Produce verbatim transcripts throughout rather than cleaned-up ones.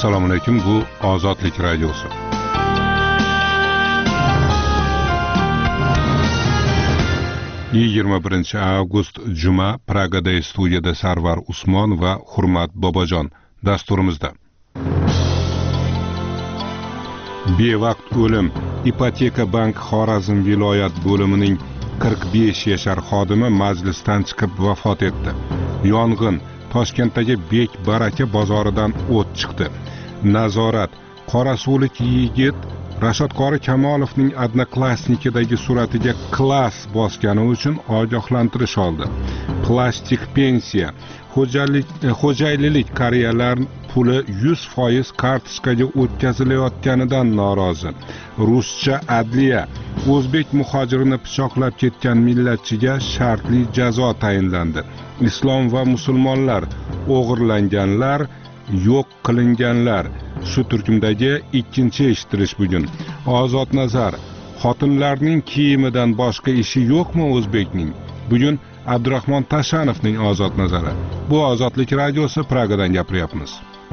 Assalomu alaykum, bu Ozodlik radiosi. yigirma birinchi avgust juma, Pragada studiyada Sarvar Usmon va Hurmat Bobojon dasturimizda. Bevaqt o'lim. Ipoteka bank Xorazm viloyat bo'limining qirq besh yashar xodimi majlisdan chiqib vafot etdi. Yong'in Toshkentdagi Bek Baraka bozoridan o't chiqdi. Nazorat. Qorasulik yigit Rashod Qori Kamolovning Odnoklassnikidagi suratiga klass bosgani uchun ogohlantirish oldi. Plastik pensiya. Xo'jalik xo'jaylilik qariyalar puli yuz foiz kartochkaga o'tkazilayotganidan norozi. Ruscha adliya. O'zbek muhojirini pichoqlab ketgan millatchiga shartli jazo tayinlandi. Islom va musulmonlar, o'g'irlanganlar, yo'q qilinganlar. Shu turkumdagi ikkinchi eshittirish bugun. Ozod nazar. Xotinlarning kiyimidan boshqa ishi yo'qmi o'zbekning? Bugun Abdurahmon Tashanovning ozod nazari. Bu Ozodlik radiosi, Pragadan gapiryapmiz.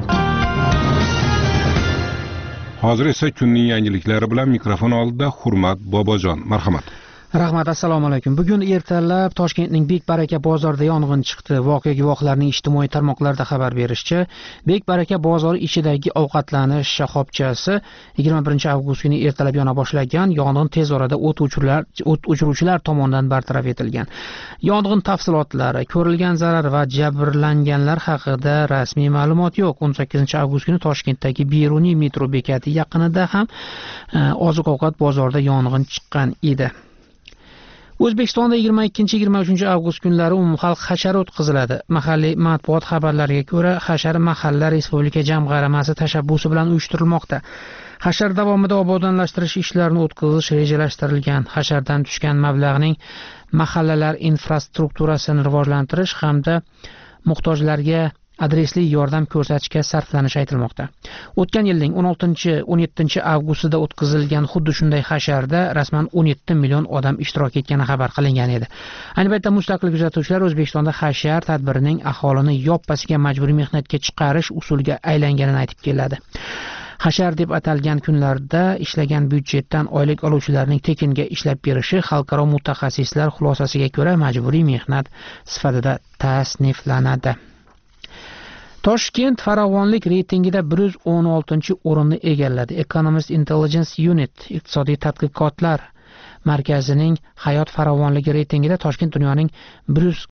Hozir esa kunning yangiliklari bilan mikrofon oldida Hurmat Bobojon. Marhamat. Rahmat, assalomu alaykum. Bugun ertalab Toshkentning Bek Baraka bozorida yong'in chiqdi. Voqea guvohlarining ijtimoiy tarmoqlarda xabar berishicha, Bek Baraka bozori ichidagi ovqatlanish shoxobchasi yigirma birinchi avgust kuni ertalab yona boshlagan. Yong'in tez orada o't o'chiruvchilar o't o'chiruvchilar tomonidan bartaraf etilgan. Yong'in tafsilotlari, ko'rilgan zarar va jabrlanganlar haqida rasmiy ma'lumot yo'q. o'n sakkizinchi avgust kuni Toshkentdagi Beruniy metro bekati yaqinida ham oziq-ovqat bozorida yong'in chiqqan edi. O'zbekistonda yigirma ikkinchi yigirma uchinchi avgust kunlari umumxalq hashar o'tkaziladi. Mahalliy matbuot xabarlariga ko'ra, hashar mahalla Respublika jamg'armasi tashabbusi bilan uyushtirilmoqda. Hashar davomida obodonlashtirish ishlarini o'tkazish rejalashtirilgan. Hashardan tushgan mablag'ning mahallalar infrastrukturasini rivojlantirish hamda muhtojlarga adresli yordam ko'rsatishga sarflanishi aytilmoqda. O'tgan yilning o'n oltinchi o'n yettinchi avgustida o'tkazilgan xuddi shunday hasharda rasman o'n yetti million odam ishtirok etgani xabar qilingan edi. Ayni paytda mustaqil kuzatuvchilar O'zbekistonda hashar tadbirining aholini yoppasiga majburiy mehnatga chiqarish usuliga aylanganini aytib keladi. Hashar deb atalgan kunlarda ishlagan byudjetdan oylik oluvchilarning tekinga ishlab berishi xalqaro mutaxassislar xulosasiga ko'ra majburiy mehnat sifatida tasniflanadi. Toshkent farovonlik reytingida bir yuz o'n oltinchi o'rinni egalladi. Economist Intelligence Unit iqtisodiy tadqiqotlar markazining hayot farovonligi reytingida Toshkent dunyoning bir yuz